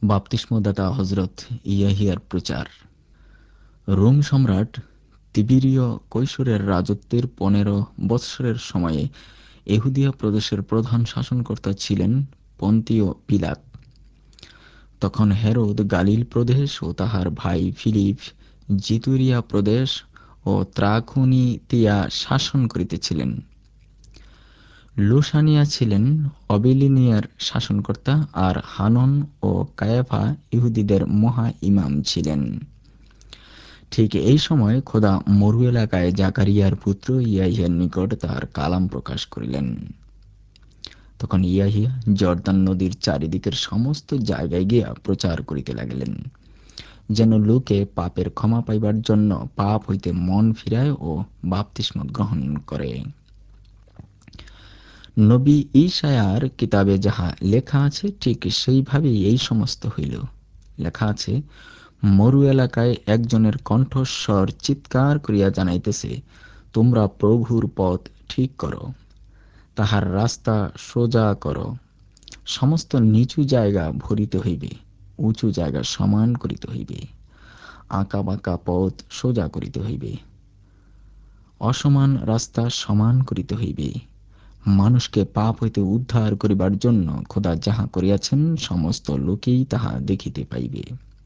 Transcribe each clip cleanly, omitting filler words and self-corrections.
বাপ্তিস্মদাতা হজরত ইয়াহিয়ার প্রচার। রোম সম্রাট তিবেরীয় কৈশোরের রাজত্বের 15 বৎসরের সময়ে এহুদিয়া প্রদেশের প্রধান শাসনকর্তা ছিলেন পন্তীয় পিলাত। তখন হেরোদ গালিল প্রদেশ ও তাহার ভাই ফিলিপ জিতুরিয়া প্রদেশ ও ত্রাখোনিতিয়া শাসন করিতেছিলেন। লুসানিয়া ছিলেন অবিলিনিয়ার শাসনকর্তা, আর হানন ও কায়াফা ইহুদীদের মহা ইমাম ছিলেন। ঠিক এই সময় খোদা মরু এলাকায় জাকারিয়ার পুত্র ইয়াহিয়ার নিকট তাহার কালাম প্রকাশ করিলেন। তখন ইয়াহিয়া জর্দান নদীর চারিদিকের সমস্ত জায়গায় গিয়া প্রচার করিতে লাগিলেন, যেন লোকে পাপের ক্ষমা পাইবার জন্য পাপ হইতে মন ফিরায় ও বাপ্তিস্ম গ্রহণ করে। নবী ঈশায়ার কিতাবে যাহা লেখা আছে ঠিক সেইভাবেই এই সমস্ত হইল। লেখা আছে, মরু এলাকায় একজনের কণ্ঠস্বর চিৎকার করিয়া জানাইতেছে, তোমরা প্রভুর পথ ঠিক করো, তাহার রাস্তা সোজা করো। সমস্ত নিচু জায়গা ভরিতে হইবে, উঁচু জায়গা সমান করিতে হইবে, আঁকা বাঁকা পথ সোজা করিতে হইবে, অসমান রাস্তা সমান করিতে হইবে। মানুষকে পাপ হইতে উদ্ধার করিবার জন্য খোদা যাহা করিয়াছেন সমস্ত লোকেই তাহা দেখিতে পাইবে।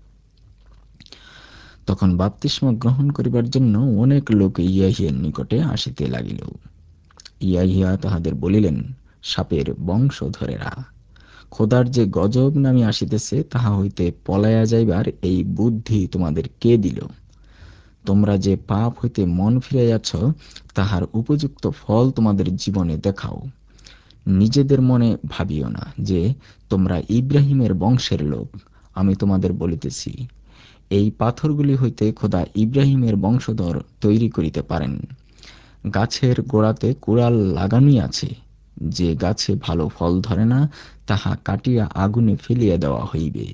তখন বাপ্তিস্ম গ্রহণ করিবার জন্য অনেক লোক ইয়াহিয়ার নিকটে আসিতে লাগিল। ইয়াহিয়া তাহাদের বলিলেন, সাপের বংশধরেরা, খোদার যে গজব নামে আসিতেছে তাহা হইতে পলাইয়া যাইবার এই বুদ্ধি তোমাদের কে দিল? তোমরা যে পাপ হইতে মন ফিরাইয়াছ, তাহার উপযুক্ত ফল তোমাদের জীবনে দেখাও। নিজেদের মনে ভাবিও না যে তোমরা ইব্রাহিমের বংশের লোক। আমি তোমাদের বলিতেছি, এই পাথরগুলি হইতে খোদা ইব্রাহিমের বংশধর তৈরি করিতে পারেন। গাছের গোড়াতে কুড়াল লাগানোই আছে, যে গাছে ভালো ফল ধরে না তাহা কাটিয়া আগুনে ফেলিয়া দেওয়া হইবে।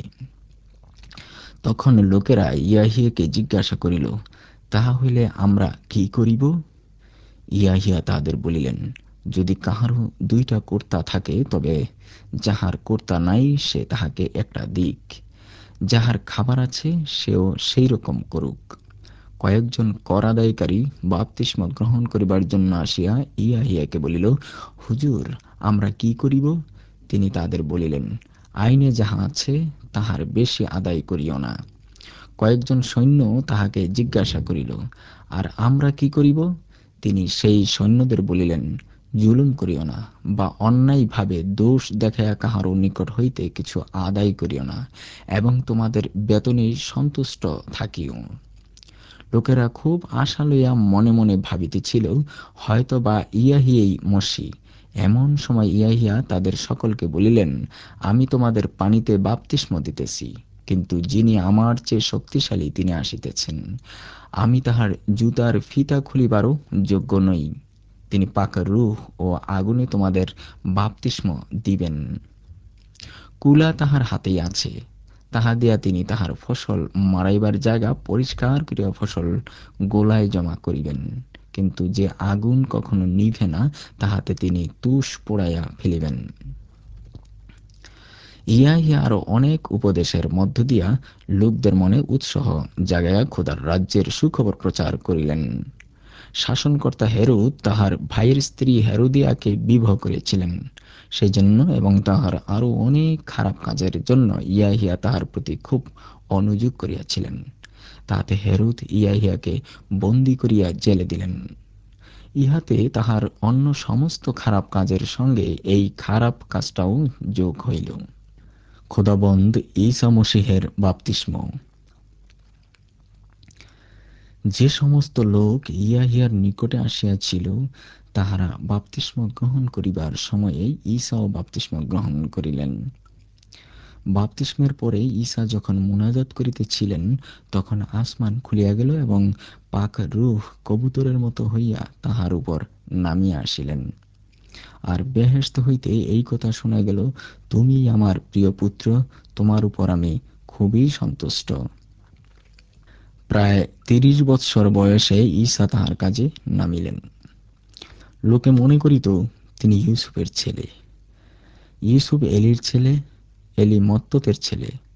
তখন লোকেরা ইয়াহিয়াকে জিজ্ঞাসা করিল, তাহা হইলে আমরা কি করিব? ইয়াহিয়া তাহাদের বলিলেন, যদি কাহারও 2টা কর্তা থাকে, তবে যাহার কর্তা নাই সে তাহাকে একটা দিক, যাহার খাবার আছে সেও সেই রকম করুক। কয়েকজন কর আদায়কারী বাপ্তিস্ম গ্রহণ করিবার জন্য আসিয়া ইয়াহিয়াকে বলিল, হুজুর, আমরা কি করিব? তিনি তাদের বলিলেন, আইনে যাহা আছে তাহার বেশি আদায় করিও না। কয়েকজন সৈন্য তাহাকে জিজ্ঞাসা করিল, আর আমরা কি করিব? তিনি সেই সৈন্যদের বলিলেন, জুলুম করিও না, বা অন্যায়ভাবে দোষ দেখাইয়া কাহারও নিকট হইতে কিছু আদায় করিও না, এবং তোমাদের বেতনে সন্তুষ্ট থাকিও। লোকেরা খুব আশা লইয়া মনে মনে ভাবিতেছিল, হয়তো বা ইয়াহিয়াই মসি। এমন সময় ইয়াহিয়া তাদের সকলকে বলিলেন, আমি তোমাদের পানিতে বাপ্তিস্ম দিতেছি, কিন্তু যিনি আমার চেয়ে শক্তিশালী তিনি আসিতেছেন। আমি তাহার জুতার ফিতা খুলিবারও যোগ্য নই। তিনি পাক রূহ ও আগুনে তোমাদের বাপ্তিস্ম দিবেন। কুলা তাহার হাতেই আছে, তাহা দিয়া তিনি তাহার ফসল মারাইবার জায়গা পরিষ্কার করিয়া ফসল গোলায় জমা করিবেন। কিন্তু যে আগুন কখনো নিভে না, তাহাতে তিনি তুষ পোড়াইয়া ফেলিবেন। ইয়াহিয়া আরো অনেক উপদেশের মধ্য দিয়া লোকদের মনে উৎসাহ জাগাইয়া খোদার রাজ্যের সুখবর প্রচার করিলেন। শাসনকর্তা হেরোদ তাহার ভাইয়ের স্ত্রী হেরোদিয়াকে বিবাহ করেছিলেন, সেই জন্য এবং তাহার আরো অনেক খারাপ কাজের জন্য ইয়াহিয়া তাহার প্রতি খুব অনুযোগ করিয়াছিলেন। তাহাতে হেরোদ ইয়াহিয়াকে বন্দী করিয়া জেলে দিলেন। ইহাতে তাহার অন্য সমস্ত খারাপ কাজের সঙ্গে এই খারাপ কাজটাও যোগ হইল। খোদাবন্দ ঈসা মসীহের বাপ্তিস্ম। যে সমস্ত লোক ইয়াহিয়ার নিকটে আসিয়াছিল, তাহারা বাপ্তিস্ম গ্রহণ করিবার সময়ে ঈসাও বাপ্তিস্ম গ্রহণ করিলেন। বাপ্তিস্মের পরে ঈসা যখন মুনাজাত করিতেছিলেন, তখন আসমান খুলিয়া গেল এবং পাক রূহ কবুতরের মতো হইয়া তাহার উপর নামিয়া আসিলেন। আর বেহেশত হইতে এই কথা শোনা গেল, তুমি আমার প্রিয় পুত্র, তোমার উপর আমি খুবই সন্তুষ্ট। প্রায় 30 বৎসর বয়সে ঈসা তাহার কাজে নামিলেন। লোকে মনে করিত তিনি ইউসুফের ছেলে, ইউসুফ এলির ছেলে, এলি মত্ততের ছেলে,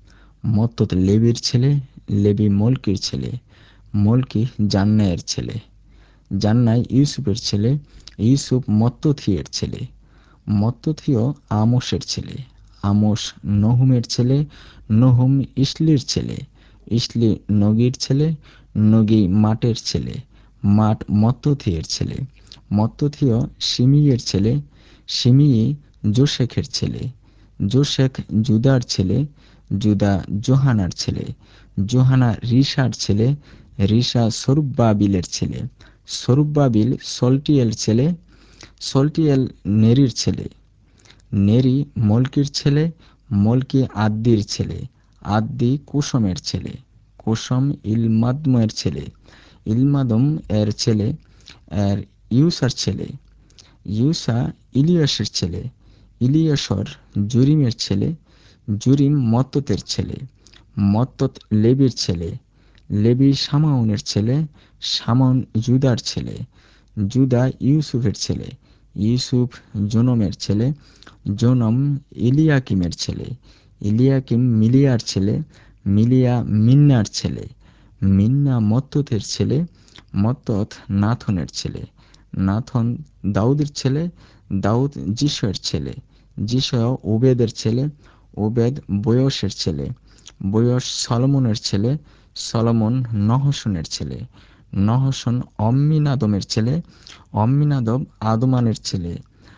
মত্তত লেবির ছেলে, লেবি মলকির ছেলে, মলকি জান্নায়ের ছেলে, জান্নাই ইউসুফের ছেলে, ইউসুফ মত্তথিয়ের ছেলে, মত্তথিয় আমোসের ছেলে, আমোস নহুমের ছেলে, নহুম ইসলির ছেলে, ইসলি নগির ছেলে, নগি মাটের ছেলে, মাট মত্তথিয়ের ছেলে, মত্তথিয় শিমিয়ের ছেলে, শিমিয়ে জোশেখের ছেলে, জোশেখ জুদার ছেলে, জুদা জোহানার ছেলে, জোহানা রিশার ছেলে, রিশা সরুব্বাবিলের ছেলে, সরুব্বাবিল সলটিয়েল ছেলে, সলটিয়েল নেরির ছেলে, নেরি মলকির ছেলে, মলকি আদ্দির ছেলে, আদ্দি কুসমের ছেলে, কুসম ইলমাদমের ছেলে, ইলমাদম এর ছেলে, এর ইউসার ছেলে, ইউসা ইলিয়াসের ছেলে, ইলিয়াসর জুরিমের ছেলে, জুরিম মত্ততের ছেলে, মত্তত লেবির ছেলে, লেবি শামাউনের ছেলে, শামাউন জুদার ছেলে, জুদা ইউসুফের ছেলে, ইউসুফ জোনমের ছেলে, জোনম ইলিয়াকিমের ছেলে, ইলিয়াকিম মিলিয়ার ছেলে, মিলিয়া মিন্নার ছেলে, মিন্না মত্ততের ছেলে, মত্তত নাথনের ছেলে, নাথন দাউদের ছেলে, দাউদ যিশয়ের ছেলে, যিশয় ওবেদের ছেলে, ওবেদ বয়সের ছেলে, বয়স সলমনের ছেলে, সলমন নহশনের ছেলে, নহশন অম্মিনাদমের ছেলে, অম্মিনাদব আদমানের ছেলে,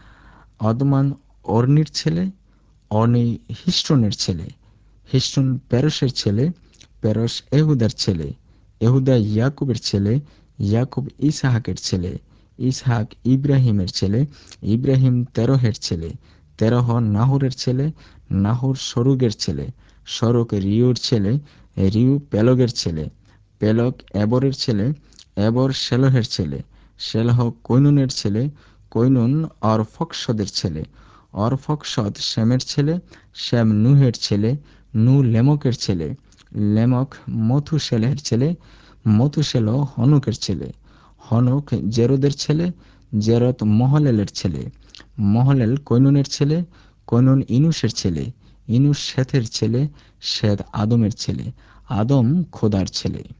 অদমান অর্নির ছেলে, অর্নি হিস্টনের ছেলে, হিস্টন পেরসের ছেলে, পেরস এহুদার ছেলে, এহুদা ইয়াকুবের ছেলে, ইয়াকুব ইসহাকের ছেলে, ইসহাক ইব্রাহিমের ছেলে, ইব্রাহিম তেরহের ছেলে, তেরহ নাহুরের ছেলে, নাহুর সরুগের ছেলে, সরক রিউর ছেলে, রিউ পেলগের ছেলে, পেলগ এবরের ছেলে, এবর শেলহের ছেলে, শেলহ কৈনুনের ছেলে, কৈনুন অরফক্ষদের ছেলে, অরফক্ষদ শেমের ছেলে, শেম নুহের ছেলে, নু লেমকের ছেলে, লেমক মথুশেলের ছেলে, মথুশেল হনুকের ছেলে, হনুক জেরোদের ছেলে, জেরত মহলেলের ছেলে, মহলেল কৈনুনের ছেলে, কৈনুন ইনুসের ছেলে, ইনুস শেথের ছেলে, শেথ আদমের ছেলে, আদম খোদার ছেলে।